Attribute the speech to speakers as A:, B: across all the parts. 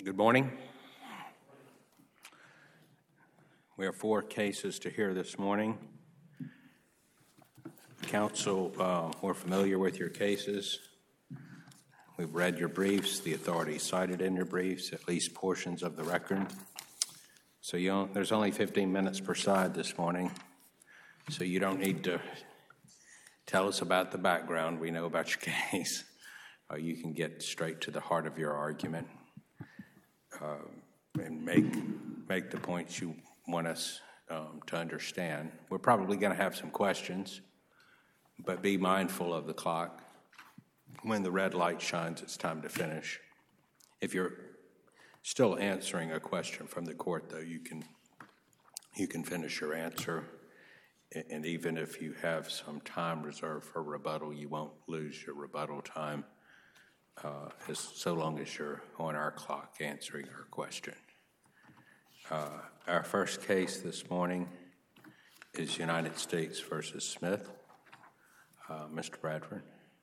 A: Good morning. We have 4 cases to hear this morning. Counsel, we're familiar with your cases. We've read your briefs, the authorities cited in your briefs, at least portions of the record. So there's only 15 minutes per side this morning, so you don't need to tell us about the background. We know about your case. You can get straight to the heart of your argument and make the points you want us to understand. We're probably going to have some questions, but be mindful of the clock. When the red light shines, it's time to finish. If you're still answering a question from the court, though, you can finish your answer. And even if you have some time reserved for rebuttal, you won't lose your rebuttal time so long as you're on our clock answering our question. Our first case this morning is United States v. Smith. Mr. Bradford.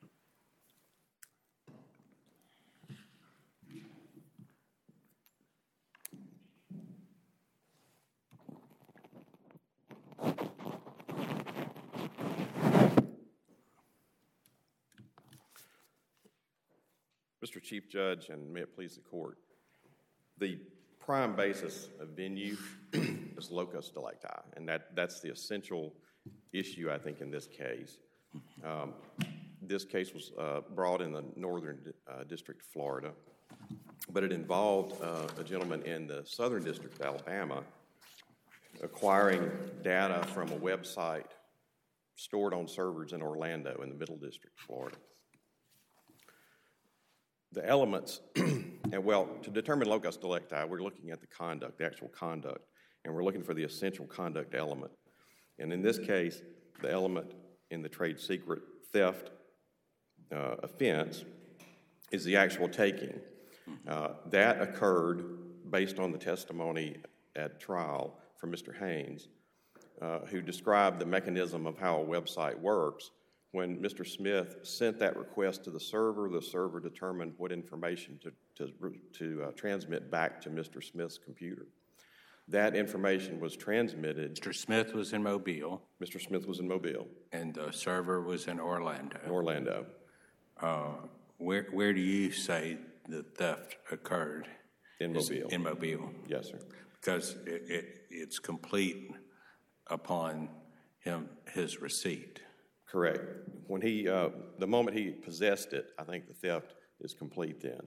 B: Mr. Chief Judge, and may it please the court, the prime basis of venue is locus delicti, and that's the essential issue, I think, in this case. This case was brought in the Northern District of Florida, but it involved a gentleman in the Southern District of Alabama acquiring data from a website stored on servers in Orlando in the Middle District of Florida. The elements, to determine locus delicti, we're looking at the conduct, the actual conduct, and we're looking for the essential conduct element. And in this case, the element in the trade secret theft offense is the actual taking. That occurred based on the testimony at trial from Mr. Haynes, who described the mechanism of how a website works. When Mr. Smith sent that request to the server determined what information to transmit back to Mr. Smith's computer. That information was transmitted.
A: Mr. Smith was in Mobile.
B: Mr. Smith was in Mobile.
A: And the server was in Orlando.
B: Orlando.
A: Where do you say the theft occurred?
B: In Mobile.
A: In Mobile.
B: Yes, sir.
A: Because it's complete upon his receipt.
B: Correct. When the moment he possessed it, I think the theft is complete then.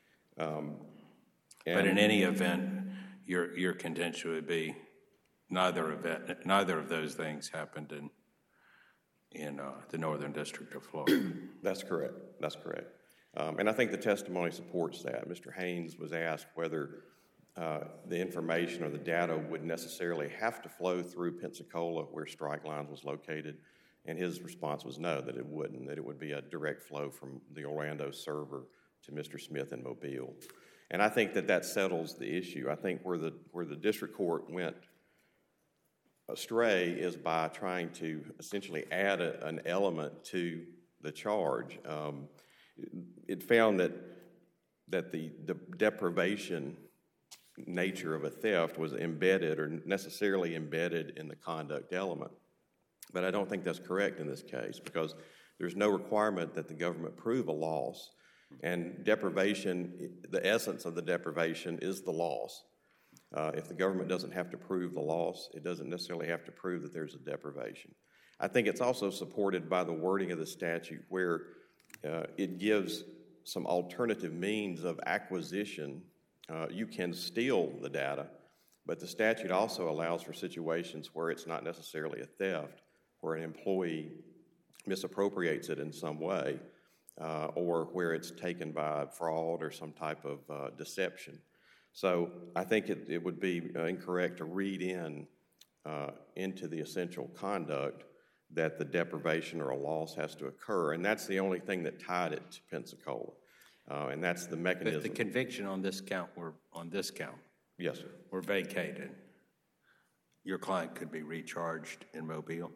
A: But in any event, your contention would be neither of those things happened in the Northern District of Florida.
B: That's correct. And I think the testimony supports that. Mr. Haynes was asked whether the information or the data would necessarily have to flow through Pensacola, where Strike Lines was located. And his response was no, that it wouldn't, that it would be a direct flow from the Orlando server to Mr. Smith in Mobile. And I think that settles the issue. I think where the district court went astray is by trying to essentially add an element to the charge. It found that the deprivation nature of a theft was embedded or necessarily embedded in the conduct element. But I don't think that's correct in this case because there's no requirement that the government prove a loss. And deprivation, the essence of the deprivation is the loss. If the government doesn't have to prove the loss, it doesn't necessarily have to prove that there's a deprivation. I think it's also supported by the wording of the statute where it gives some alternative means of acquisition. You can steal the data, but the statute also allows for situations where it's not necessarily a theft, where an employee misappropriates it in some way, or where it's taken by fraud or some type of deception. So I think it would be incorrect to read into the essential conduct that the deprivation or a loss has to occur, and that's the only thing that tied it to Pensacola, and that's the mechanism.
A: But the conviction on this count,
B: yes, sir,
A: were vacated. Your client could be recharged in Mobile?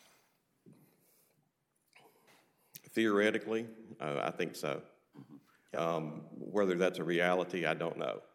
B: Theoretically, I think so. Whether that's a reality, I don't know.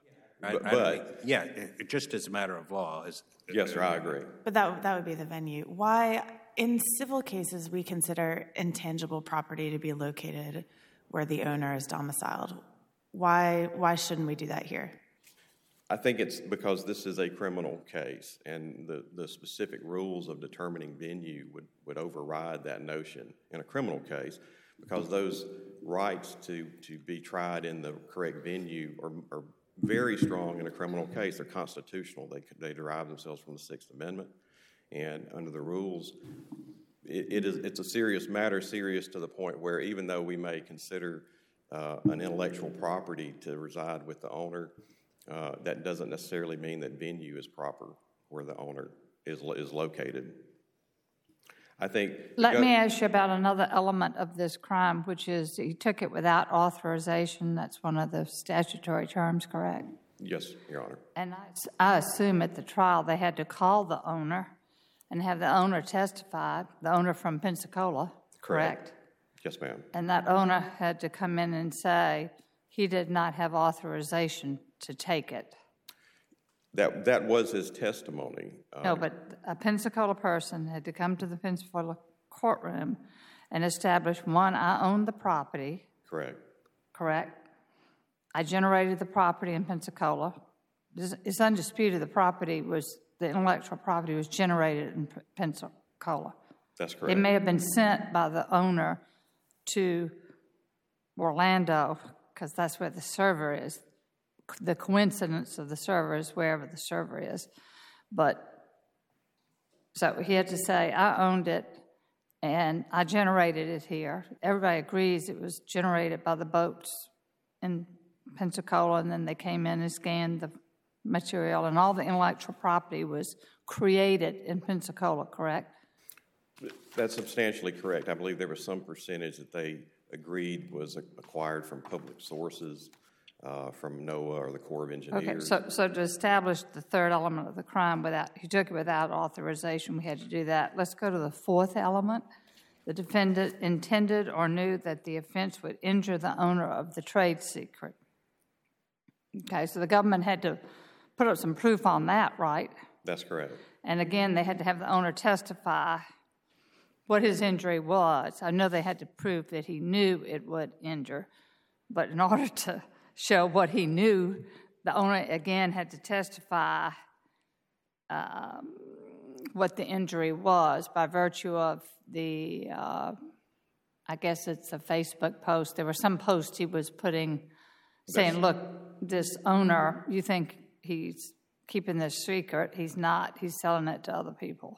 A: Just as a matter of law.
B: Yes, sir, I agree.
C: But that would be the venue. Why, in civil cases, we consider intangible property to be located where the owner is domiciled. Why shouldn't we do that here?
B: I think it's because this is a criminal case, and the specific rules of determining venue would override that notion in a criminal case, because those rights to be tried in the correct venue are very strong in a criminal case. They're constitutional. They derive themselves from the Sixth Amendment, and under the rules, it's a serious matter, serious to the point where even though we may consider an intellectual property to reside with the owner, that doesn't necessarily mean that venue is proper where the owner is located. I think.
D: Let me ask you about another element of this crime, which is he took it without authorization. That's one of the statutory terms, correct?
B: Yes, Your Honor.
D: And I assume at the trial they had to call the owner and have the owner testify, the owner from Pensacola, correct?
B: Yes, ma'am.
D: And that owner had to come in and say he did not have authorization to take it.
B: That was his testimony.
D: No, but a Pensacola person had to come to the Pensacola courtroom and establish, one, I owned the property. Correct? I generated the property in Pensacola. It's undisputed the intellectual property was generated in Pensacola.
B: That's correct.
D: It may have been sent by the owner to Orlando, because that's where the server is. The coincidence of the server is wherever the server is. But, so he had to say, I owned it, and I generated it here. Everybody agrees it was generated by the boats in Pensacola, and then they came in and scanned the material, and all the intellectual property was created in Pensacola, correct?
B: That's substantially correct. I believe there was some percentage that they agreed was acquired from public sources, from NOAA or the Corps of Engineers.
D: Okay, so to establish the third element of the crime, he took it without authorization, we had to do that. Let's go to the fourth element. The defendant intended or knew that the offense would injure the owner of the trade secret. Okay, so the government had to put up some proof on that, right?
B: That's correct.
D: And again, they had to have the owner testify what his injury was. I know they had to prove that he knew it would injure, but in order to show what he knew, the owner again had to testify what the injury was by virtue of the, I guess it's a Facebook post. There were some posts he was putting saying, look, this owner, you think he's keeping this secret. He's not. He's selling it to other people.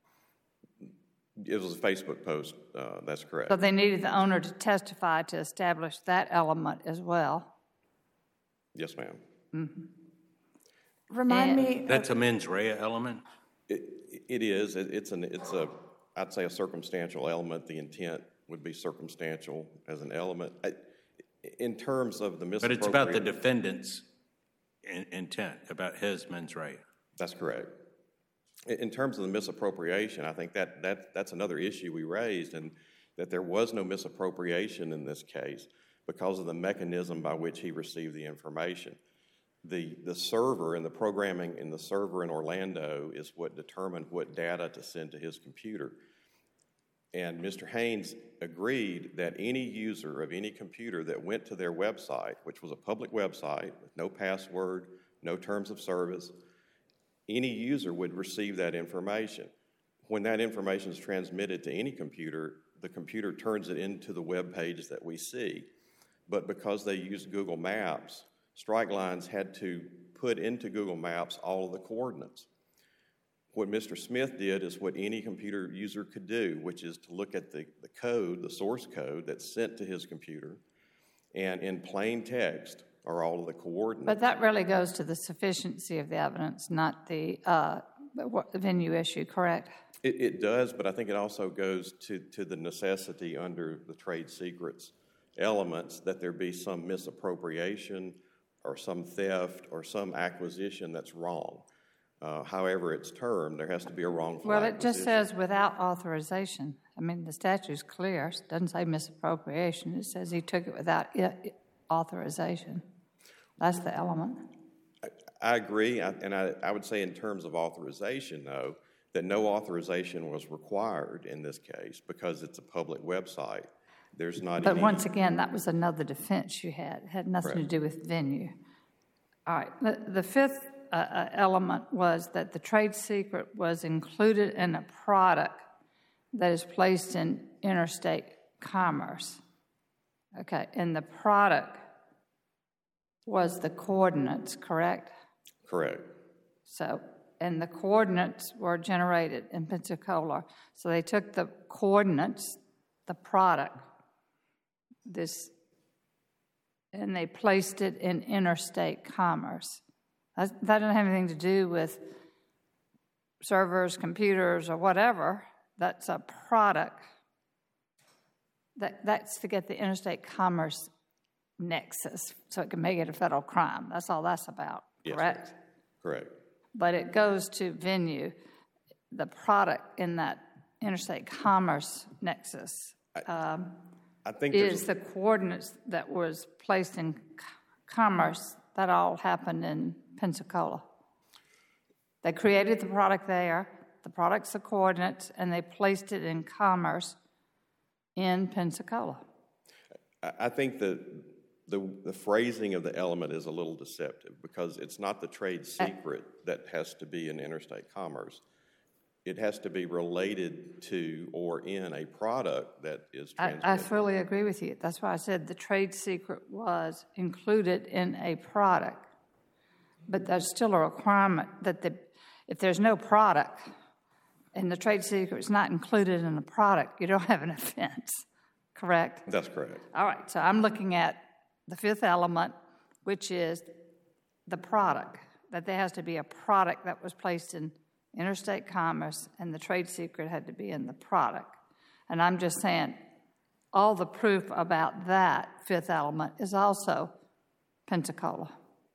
B: It was a Facebook post. That's correct.
D: So they needed the owner to testify to establish that element as well.
B: Yes, ma'am.
C: Mm-hmm. Remind me.
A: That's a mens rea element?
B: It is. It's I'd say a circumstantial element. The intent would be circumstantial as an element. In terms of the misappropriation.
A: But it's about the defendant's intent, about his mens rea.
B: That's correct. In terms of the misappropriation, I think that's another issue we raised, and that there was no misappropriation in this case because of the mechanism by which he received the information. The server and the programming in the server in Orlando is what determined what data to send to his computer. And Mr. Haynes agreed that any user of any computer that went to their website, which was a public website with no password, no terms of service, any user would receive that information. When that information is transmitted to any computer, the computer turns it into the web page that we see. But because they used Google Maps, Strike Lines had to put into Google Maps all of the coordinates. What Mr. Smith did is what any computer user could do, which is to look at the code, the source code that's sent to his computer, and in plain text are all of the coordinates.
D: But that really goes to the sufficiency of the evidence, not the venue issue, correct?
B: It does, but I think it also goes to the necessity under the trade secrets elements that there be some misappropriation or some theft or some acquisition that's wrong. However it's termed, there has to be a wrongful acquisition.
D: Well, it just says without authorization. I mean, the statute's clear. It doesn't say misappropriation. It says he took it without authorization. That's the element.
B: I agree, I would say in terms of authorization, though, that no authorization was required in this case because it's a public website. There's not
D: But
B: any...
D: once again, that was another defense you had. It had nothing to do with venue. All right. The fifth element was that the trade secret was included in a product that is placed in interstate commerce. Okay. And the product was the coordinates, correct?
B: Correct.
D: So, and the coordinates were generated in Pensacola. So they took the coordinates, the product, and they placed it in interstate commerce. That doesn't have anything to do with servers, computers, or whatever. That's a product. That's to get the interstate commerce nexus so it can make it a federal crime. That's all that's about, correct?
B: Yes, correct.
D: But it goes to venue. The product in that interstate commerce nexus
B: I think
D: is the coordinates that was placed in commerce. That all happened in Pensacola. They created the product there, the product's the coordinates, and they placed it in commerce in Pensacola.
B: I think that the phrasing of the element is a little deceptive because it's not the trade secret that has to be in interstate commerce. It has to be related to or in a product that is transmitted.
D: I fully agree with you. That's why I said the trade secret was included in a product. But there's still a requirement that if there's no product and the trade secret is not included in the product, you don't have an offense, correct?
B: That's correct.
D: All right, so I'm looking at the fifth element, which is the product, that there has to be a product that was placed in interstate commerce, and the trade secret had to be in the product. And I'm just saying, all the proof about that fifth element is also Pensacola.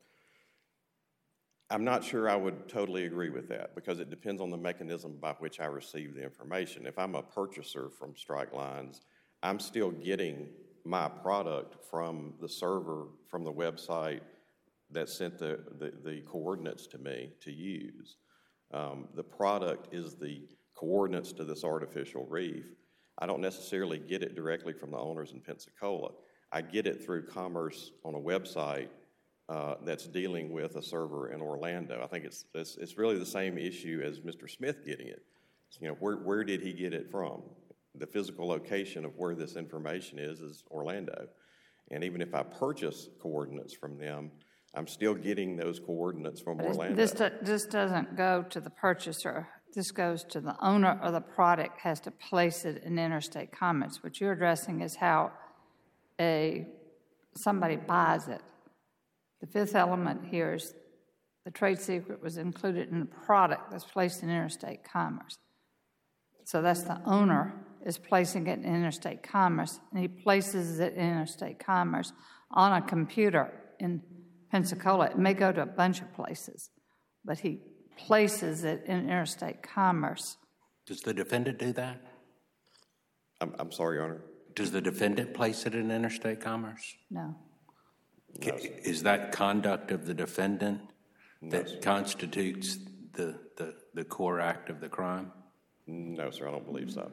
B: I'm not sure I would totally agree with that because it depends on the mechanism by which I receive the information. If I'm a purchaser from Strike Lines, I'm still getting my product from the server, from the website that sent the coordinates to me to use. The product is the coordinates to this artificial reef. I don't necessarily get it directly from the owners in Pensacola. I get it through commerce on a website that's dealing with a server in Orlando. I think it's really the same issue as Mr. Smith getting it. You know, where did he get it from? The physical location of where this information is Orlando. And even if I purchase coordinates from them, I'm still getting those coordinates from Orlando.
D: This doesn't go to the purchaser. This goes to the owner of the product has to place it in interstate commerce. What you're addressing is how somebody buys it. The fifth element here is the trade secret was included in a product that's placed in interstate commerce. So that's the owner is placing it in interstate commerce, and he places it in interstate commerce on a computer in Pensacola. It may go to a bunch of places, but he places it in interstate commerce.
A: Does the defendant do that?
B: I'm sorry, Your Honor.
A: Does the defendant place it in interstate commerce?
D: No.
A: Is that conduct of the defendant that constitutes the core act of the crime?
B: No, sir, I don't believe so.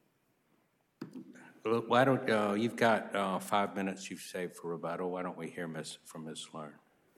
A: Why don't you've got 5 minutes you've saved for rebuttal. Why don't we hear from Ms. Sloan?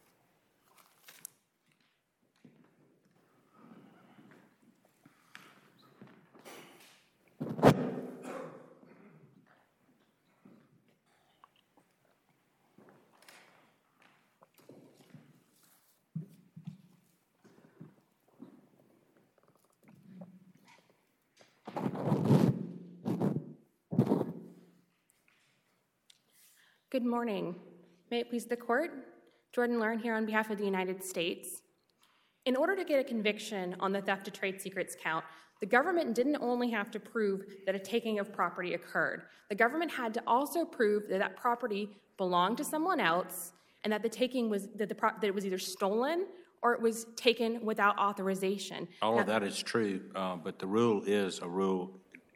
E: Good morning. May it please the court? Jordan Learn here on behalf of the United States. In order to get a conviction on the theft of trade secrets count, the government didn't only have to prove that a taking of property occurred. The government had to also prove that that property belonged to someone else and that the taking was that it was either stolen or it was taken without authorization.
A: All of that is true, but the rule is a rule.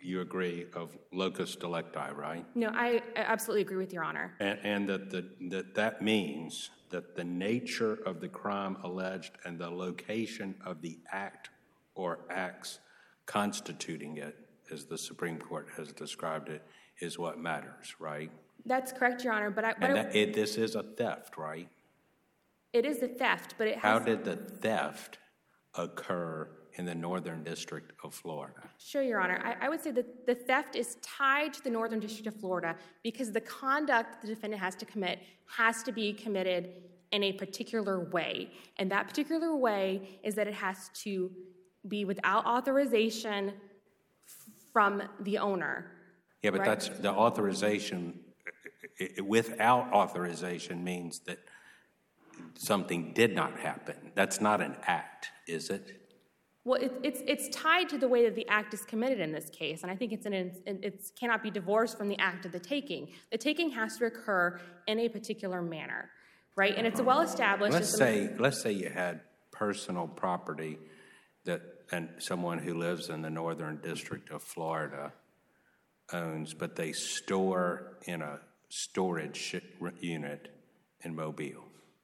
A: you agree, of locus delicti, right?
E: No, I absolutely agree with Your Honor.
A: And that means that the nature of the crime alleged and the location of the act or acts constituting it, as the Supreme Court has described it, is what matters, right?
E: That's correct, Your Honor, but
A: this is a theft, right?
E: it is a theft, but it has...
A: How did the theft occur in the Northern District of Florida?
E: Sure, Your Honor. I would say that the theft is tied to the Northern District of Florida because the conduct the defendant has to commit has to be committed in a particular way. And that particular way is that it has to be without authorization from the owner.
A: Yeah, but
E: right?
A: that's the authorization. Without authorization means that something did not happen. That's not an act, is it?
E: Well, it's tied to the way that the act is committed in this case, and I think it cannot be divorced from the act of the taking. The taking has to occur in a particular manner, right? And it's well established.
A: Let's say you had personal property and someone who lives in the Northern District of Florida owns, but they store in a storage unit in Mobile,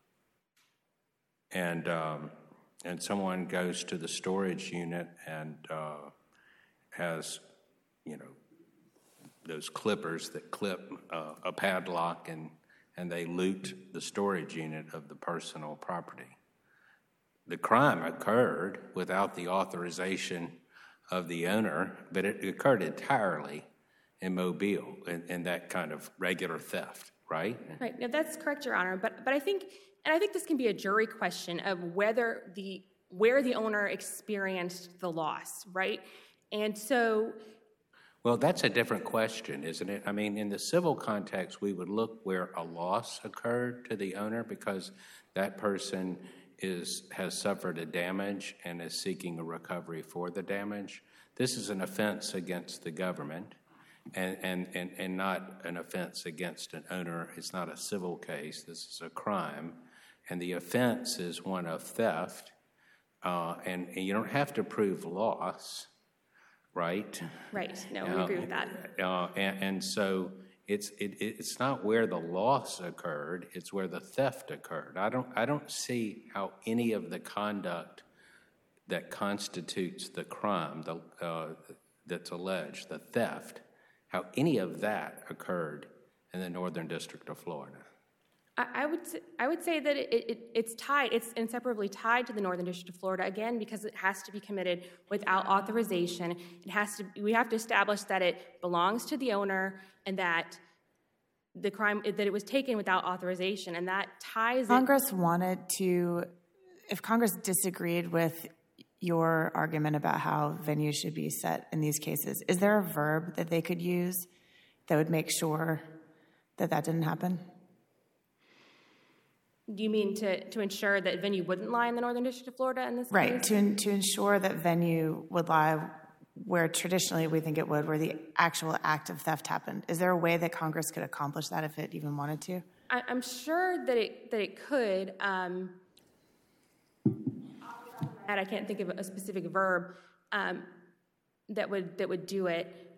A: and someone goes to the storage unit and has, those clippers that clip a padlock, and they loot the storage unit of the personal property. The crime occurred without the authorization of the owner, but it occurred entirely in Mobile, in that kind of regular theft, right?
E: Right. Now, that's correct, Your Honor. But I think this can be a jury question of where the owner experienced the loss, right? And so...
A: Well, that's a different question, isn't it? I mean, in the civil context, we would look where a loss occurred to the owner because that person has suffered a damage and is seeking a recovery for the damage. This is an offense against the government and not an offense against an owner. It's not a civil case. This is a crime. And the offense is one of theft. And you don't have to prove loss, right?
E: Right. No, we agree with that.
A: And so it's not where the loss occurred, it's where the theft occurred. I don't see how any of the conduct that constitutes the crime that's alleged, the theft, how any of that occurred in the Northern District of Florida.
E: I would say that it's inseparably tied to the Northern District of Florida, again, because it has to be committed without authorization. We have to establish that it belongs to the owner and that the crime, that it was taken without authorization, and that ties
C: if Congress disagreed with your argument about how venues should be set in these cases, is there a verb that they could use that would make sure that didn't happen?
E: Do you mean to ensure that venue wouldn't lie in the Northern District of Florida in this case?
C: Right, to ensure that venue would lie where traditionally we think it would, where the actual act of theft happened. Is there a way that Congress could accomplish that if it even wanted to?
E: I'm sure that it could. I can't think of a specific verb that would do it.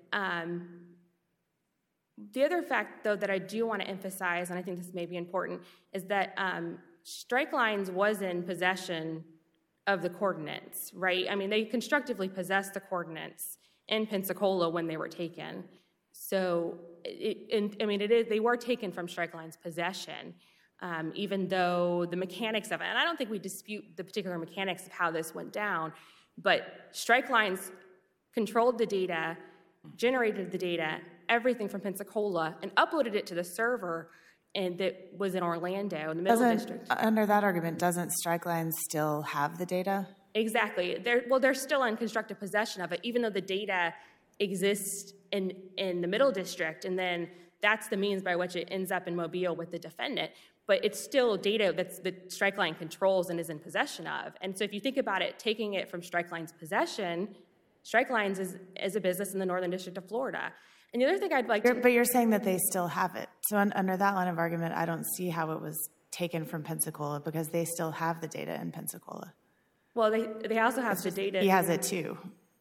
E: The other fact, though, that I do want to emphasize, and I think this may be important, is that Strikelines was in possession of the coordinates, right? I mean, they constructively possessed the coordinates in Pensacola when they were taken. So, they were taken from Strikelines' possession, even though the mechanics of it, and I don't think we dispute the particular mechanics of how this went down, but Strikelines controlled the data, generated the data, everything from Pensacola, and uploaded it to the server that was in Orlando, in the Middle District.
C: Under that argument, doesn't Strikelines still have the data?
E: Exactly. They're still in constructive possession of it, even though the data exists in the Middle District, and then that's the means by which it ends up in Mobile with the defendant. But it's still data that Strikeline controls and is in possession of. And so if you think about it, taking it from Strikeline's possession, Strikelines is a business in the Northern District of Florida. And the other thing I'd like to...
C: But you're saying that they still have it. So under that line of argument, I don't see how it was taken from Pensacola because they still have the data in Pensacola.
E: Well, they also have the data...
C: He has it too.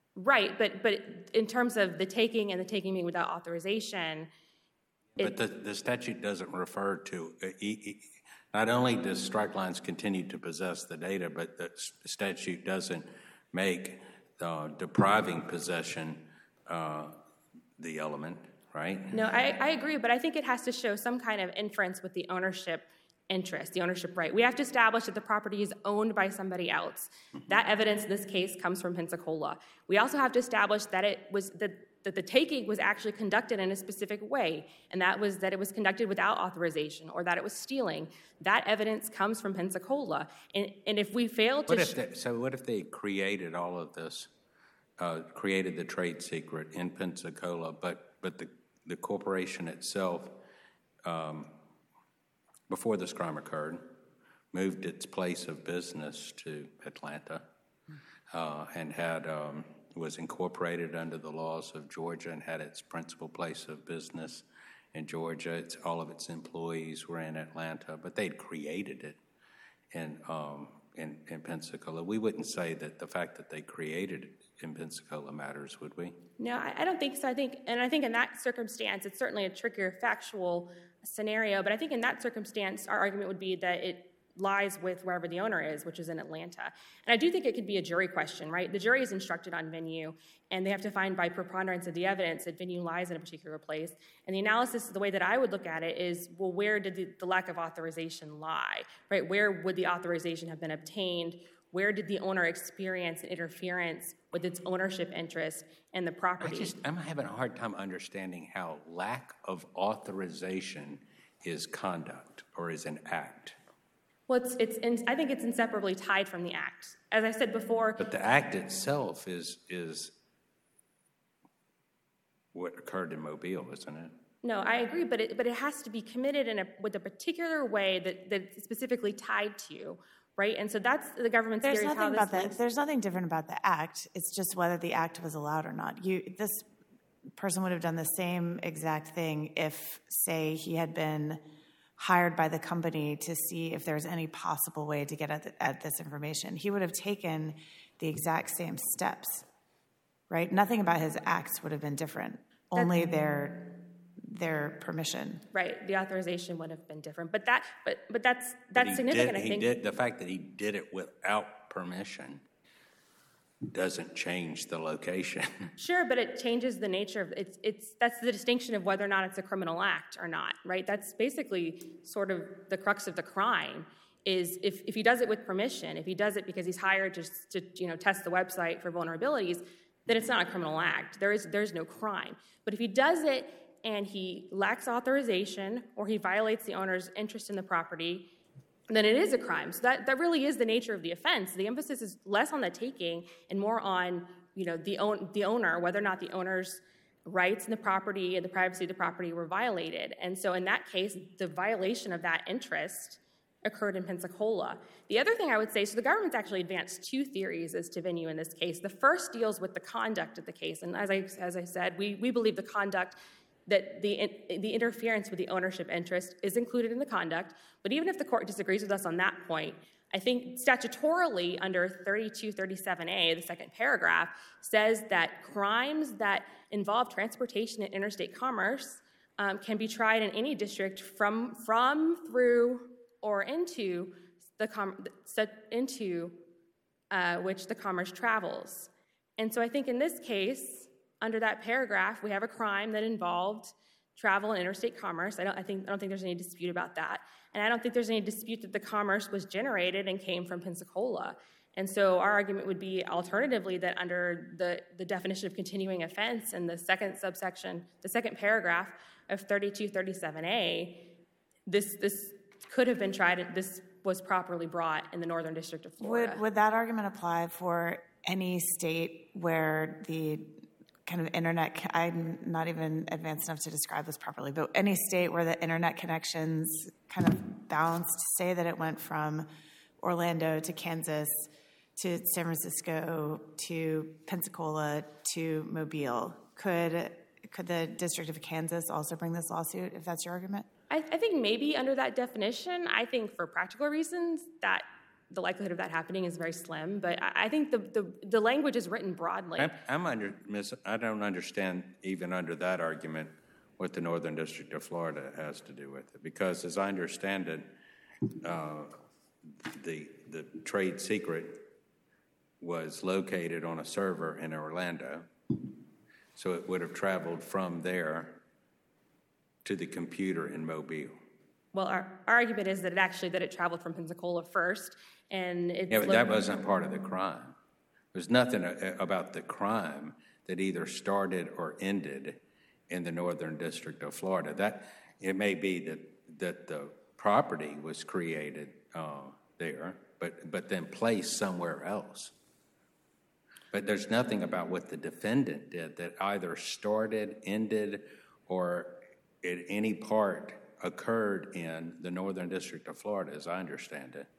E: Right, but in terms of the taking and the taking being without authorization.
A: But the statute doesn't refer to, not only does strike lines continue to possess the data, but the statute doesn't make depriving possession the element, right?
E: No, I agree, but I think it has to show some kind of inference with the ownership interest, the ownership right. We have to establish that the property is owned by somebody else. That evidence in this case comes from Pensacola. We also have to establish that that the taking was actually conducted in a specific way, and that was that it was conducted without authorization or that it was stealing. That evidence comes from Pensacola. And if we fail to...
A: What if they created all of this, created the trade secret in Pensacola, but the corporation itself, before this crime occurred, moved its place of business to Atlanta and was incorporated under the laws of Georgia and had its principal place of business in Georgia. All of its employees were in Atlanta, but they'd created it in Pensacola. We wouldn't say that the fact that they created it in Pensacola matters, would we?
E: No, I don't think so. I think in that circumstance, it's certainly a trickier factual scenario, but I think in that circumstance, our argument would be that it lies with wherever the owner is, which is in Atlanta. And I do think it could be a jury question, right? The jury is instructed on venue, and they have to find by preponderance of the evidence that venue lies in a particular place. And the analysis, the way that I would look at it is, well, where did the lack of authorization lie, right? Where would the authorization have been obtained? Where did the owner experience interference with its ownership interest in the property?
A: I'm having a hard time understanding how lack of authorization is conduct or is an act.
E: Well, I think it's inseparably tied from the act. As I said before... But
A: the act itself is what occurred in Mobile, isn't it?
E: No, I agree, but it has to be committed with a particular way that it's specifically tied to, right? And so that's the government's theory of how this works.
C: There's nothing different about the act. It's just whether the act was allowed or not. This person would have done the same exact thing if, say, he had been hired by the company to see if there's any possible way to get at this information. He would have taken the exact same steps, right? Nothing about his acts would have been different, only their permission.
E: Right, the authorization would have been different. But that's significant, I think.
A: The fact that he did it without permission doesn't change the location.
E: Sure, but it changes the nature of that's the distinction of whether or not it's a criminal act or not, right? That's basically sort of the crux of the crime is if he does it with permission, if he does it because he's hired to test the website for vulnerabilities, then it's not a criminal act. There's no crime. But if he does it and he lacks authorization or he violates the owner's interest in the property, then it is a crime. So that really is the nature of the offense. The emphasis is less on the taking and more on the owner, whether or not the owner's rights in the property and the privacy of the property were violated. And so in that case, the violation of that interest occurred in Pensacola. The other thing I would say, so the government's actually advanced two theories as to venue in this case. The first deals with the conduct of the case. And as I said, we believe the conduct that the interference with the ownership interest is included in the conduct. But even if the court disagrees with us on that point, I think statutorily under 3237A, the second paragraph, says that crimes that involve transportation and interstate commerce can be tried in any district from, through, or into which the commerce travels. And so I think in this case, under that paragraph, we have a crime that involved travel and interstate commerce. I don't think there's any dispute about that. And I don't think there's any dispute that the commerce was generated and came from Pensacola. And so our argument would be alternatively that under the definition of continuing offense in the second subsection, the second paragraph of 3237A, this could have been tried, this was properly brought in the Northern District of Florida.
C: Would that argument apply for any state where the kind of internet, I'm not even advanced enough to describe this properly, but any state where the internet connections kind of bounced, say that it went from Orlando to Kansas to San Francisco to Pensacola to Mobile, could the District of Kansas also bring this lawsuit, if that's your argument?
E: I think maybe under that definition. I think for practical reasons that the likelihood of that happening is very slim. But I think the language is written broadly.
A: I don't understand, even under that argument, what the Northern District of Florida has to do with it. Because as I understand it, the trade secret was located on a server in Orlando, so it would have traveled from there to the computer in Mobile.
E: Well, our argument is that it traveled from Pensacola first, and it's
A: Yeah, but that wasn't part of the crime. There's nothing about the crime that either started or ended in the Northern District of Florida. That it may be that the property was created there, but then placed somewhere else. But there's nothing about what the defendant did that either started, ended, or at any part occurred in the Northern District of Florida, as I understand it.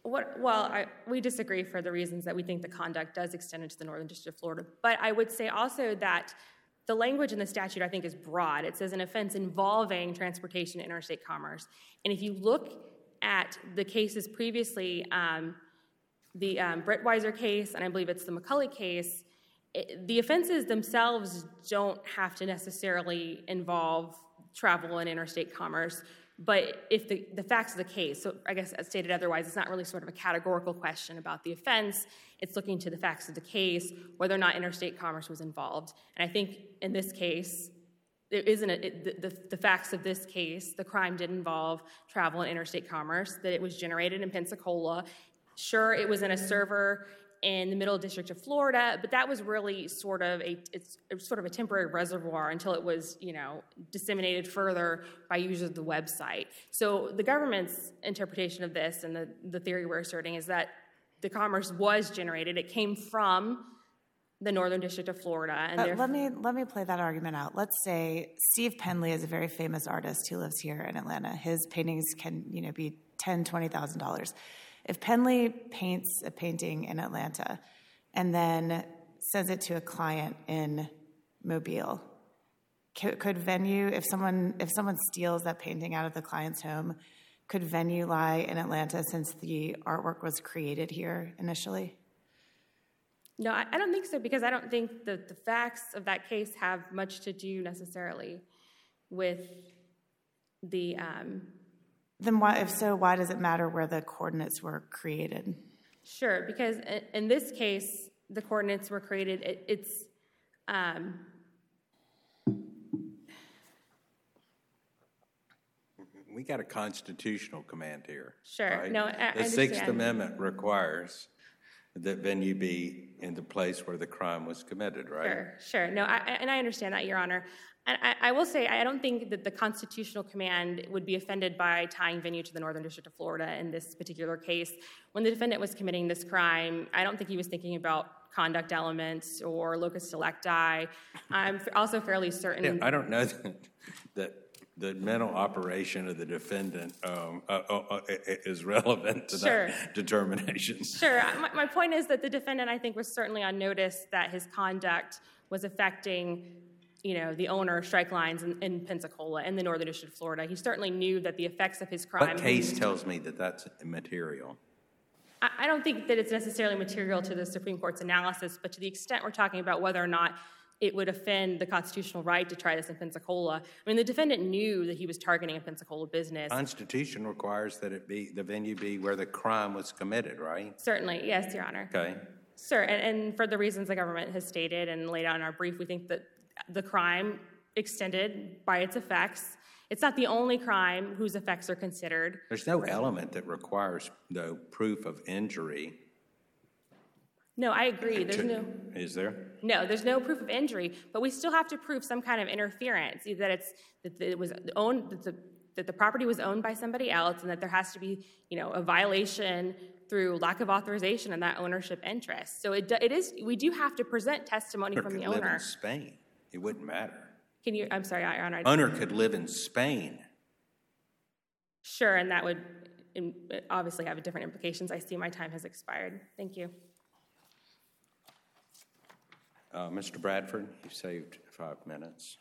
E: We disagree for the reasons that we think the conduct does extend into the Northern District of Florida. But I would say also that the language in the statute, I think, is broad. It says an offense involving transportation and interstate commerce. And if you look at the cases previously, the Brettweiser case, and I believe it's the McCulley case, the offenses themselves don't have to necessarily involve travel and interstate commerce. But if the facts of the case, so I guess as stated otherwise, it's not really sort of a categorical question about the offense. It's looking to the facts of the case, whether or not interstate commerce was involved. And I think in this case, there isn't the facts of this case, the crime did involve travel and interstate commerce, that it was generated in Pensacola. Sure, it was in a server in the Middle District of Florida, but that was really sort of a temporary reservoir until it was, disseminated further by users of the website. So the government's interpretation of this and the theory we're asserting is that the commerce was generated. It came from the Northern District of Florida. And
C: let me play that argument out. Let's say Steve Penley is a very famous artist who lives here in Atlanta. His paintings can, be $10,000, $20,000. If Penley paints a painting in Atlanta and then sends it to a client in Mobile, could venue, if someone steals that painting out of the client's home, could venue lie in Atlanta since the artwork was created here initially?
E: No, I don't think so, because I don't think that the facts of that case have much to do necessarily with the...
C: Then why does it matter where the coordinates were created?
E: Sure, because in this case, the coordinates were created,
A: We got a constitutional command here.
E: Sure.
A: Right?
E: No, I
A: the Sixth
E: understand.
A: Amendment requires that venue be in the place where the crime was committed, right?
E: Sure. No, I understand that, Your Honor. And I will say, I don't think that the constitutional command would be offended by tying venue to the Northern District of Florida in this particular case. When the defendant was committing this crime, I don't think he was thinking about conduct elements or locus delicti. I'm also fairly certain...
A: Yeah, I don't know that the mental operation of the defendant is relevant to that determination.
E: Sure. My point is that the defendant, I think, was certainly on notice that his conduct was affecting, the owner, strike lines in Pensacola in the Northern District of Florida. He certainly knew that the effects of his crime...
A: What case tells me that that's immaterial?
E: I don't think that it's necessarily material to the Supreme Court's analysis, but to the extent we're talking about whether or not it would offend the constitutional right to try this in Pensacola. I mean, the defendant knew that he was targeting a Pensacola business.
A: The Constitution requires that the venue be where the crime was committed, right?
E: Certainly, yes, Your Honor.
A: Okay.
E: Sir, and for the reasons the government has stated and laid out in our brief, we think that the crime extended by its effects. It's not the only crime whose effects are considered.
A: There's no element that requires, though, proof of injury.
E: No, I agree.
A: Is there?
E: No, there's no proof of injury, but we still have to prove some kind of interference, that it was owned, that the property was owned by somebody else, and that there has to be, a violation through lack of authorization and that ownership interest. So it is. We do have to present testimony from the owner.
A: Live in Spain. It wouldn't matter.
E: I'm sorry, Your Honor.
A: Owner could live in Spain.
E: Sure, and that would obviously have different implications. I see my time has expired. Thank you.
A: Mr. Bradford, you saved 5 minutes.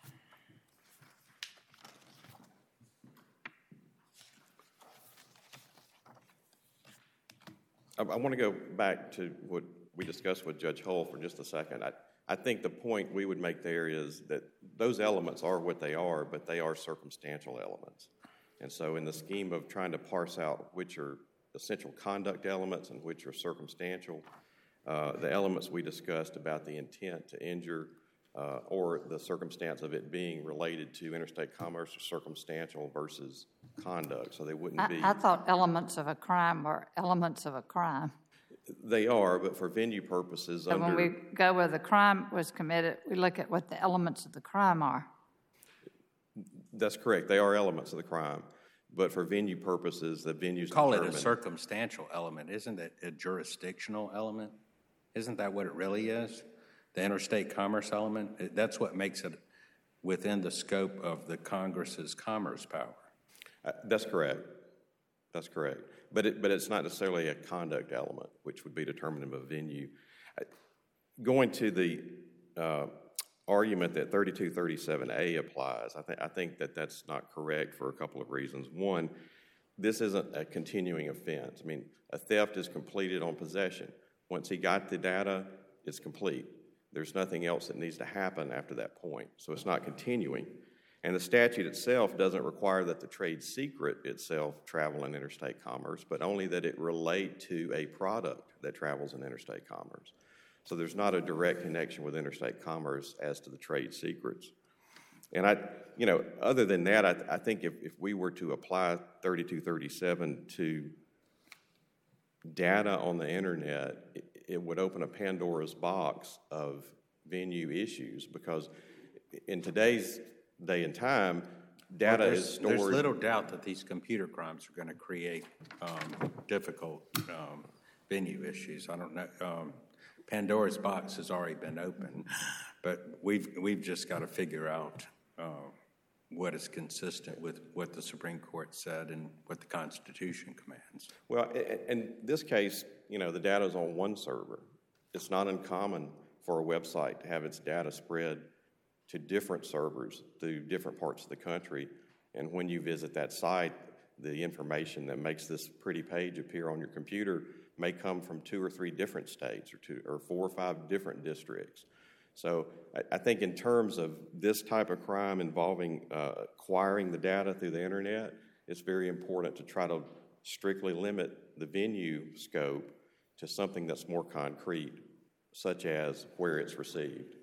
B: I want to go back to what we discussed with Judge Hull for just a second. I think the point we would make there is that those elements are what they are, but they are circumstantial elements. And so in the scheme of trying to parse out which are essential conduct elements and which are circumstantial, the elements we discussed about the intent to injure or the circumstance of it being related to interstate commerce are circumstantial versus conduct, so they wouldn't be.
D: I thought elements of a crime were elements of a crime.
B: They are, but for venue purposes,
D: So when we go where the crime was committed, we look at what the elements of the crime are.
B: That's correct. They are elements of the crime, but for venue purposes, the venue's
A: Call it a
B: determined.
A: circumstantial element. Isn't it a jurisdictional element? Isn't that what it really is? The interstate commerce element? That's what makes it within the scope of the Congress's commerce power.
B: That's correct. That's correct. But it's not necessarily a conduct element, which would be determinative of venue. Going to the argument that 3237A applies, I think that that's not correct for a couple of reasons. One, this isn't a continuing offense. I mean, a theft is completed on possession. Once he got the data, it's complete. There's nothing else that needs to happen after that point, so it's not continuing. And the statute itself doesn't require that the trade secret itself travel in interstate commerce, but only that it relate to a product that travels in interstate commerce. So there's not a direct connection with interstate commerce as to the trade secrets. And other than that, I think if we were to apply 3237 to data on the internet, it would open a Pandora's box of venue issues, because in today's day and time, data is stored.
A: There's little doubt that these computer crimes are going to create difficult venue issues. I don't know. Pandora's box has already been opened, but we've just got to figure out what is consistent with what the Supreme Court said and what the Constitution commands.
B: Well, in this case, the data is on one server. It's not uncommon for a website to have its data spread to different servers through different parts of the country. And when you visit that site, the information that makes this pretty page appear on your computer may come from 2 or 3 different states or 4 or 5 different districts. So I think in terms of this type of crime involving acquiring the data through the internet, it's very important to try to strictly limit the venue scope to something that's more concrete, such as where it's received.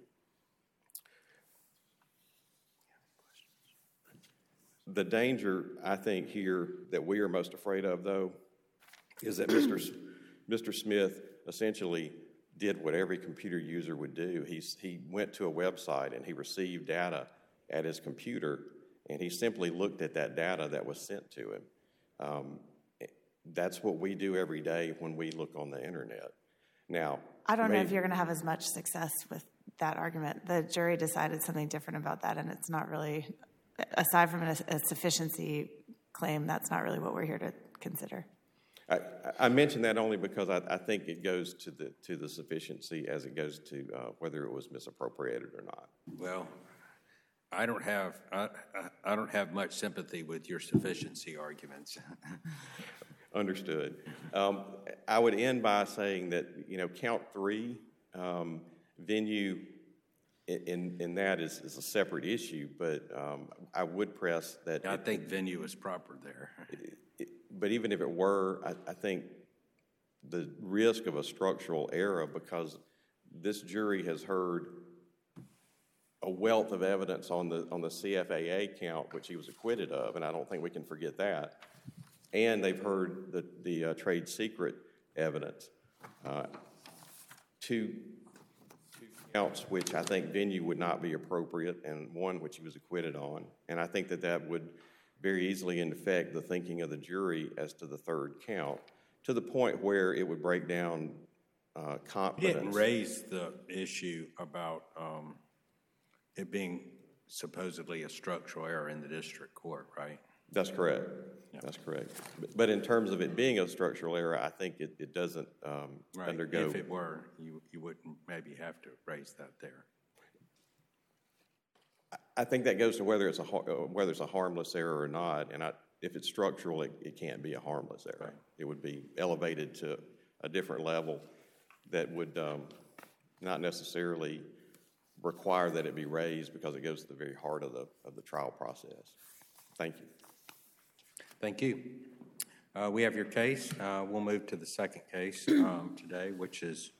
B: The danger, I think, here that we are most afraid of, though, is that Mr. Smith essentially did what every computer user would do. He went to a website and he received data at his computer, and he simply looked at that data that was sent to him. That's what we do every day when we look on the internet. Now,
C: I don't know if you're going to have as much success with that argument. The jury decided something different about that, and it's not really, aside from a sufficiency claim, that's not really what we're here to consider.
B: I mention that only because I think it goes to the sufficiency as it goes to whether it was misappropriated or not.
A: Well, I don't have much sympathy with your sufficiency arguments.
B: Understood. I would end by saying that count 3, venue in that is a separate issue, but I would press that.
A: I think venue is proper there.
B: But even if it were, I think the risk of a structural error, because this jury has heard a wealth of evidence on the CFAA count, which he was acquitted of, and I don't think we can forget that. And they've heard the trade secret evidence. 2 counts which I think venue would not be appropriate, and 1 which he was acquitted on. And I think that would very easily infect the thinking of the jury as to the 3rd count, to the point where it would break down confidence.
A: You didn't raise the issue about it being supposedly a structural error in the district court, right?
B: That's correct. Yeah. That's correct. But in terms of it being a structural error, I think it doesn't undergo.
A: If it were, you wouldn't maybe have to raise that there.
B: I think that goes to whether it's a harmless error or not. And if it's structural, it can't be a harmless error. Right. It would be elevated to a different level that would not necessarily require that it be raised because it goes to the very heart of the trial process. Thank you.
A: Thank you. We have your case. We'll move to the second case today, which is